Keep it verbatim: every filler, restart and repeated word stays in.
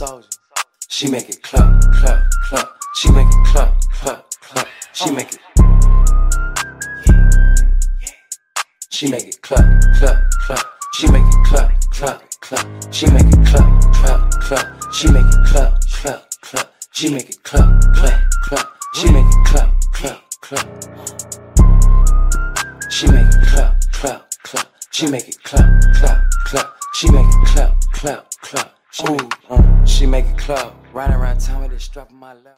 soldier. She make it clap, clap, clap. She make it clap, clap, clap. She make it. She make it clap, clap, clap. She make it clap, clap, clap. She make it clap, clap, clap. She make it clap, clap, clap. She make it clap, clap, clap. She make it clap, clap, clap. She make it clap, clap, clap. She make it clap, clap, clap. She make it clap, clap, clap. Ooh, uh, she make it clap. Riding around town with it, strapping my lap.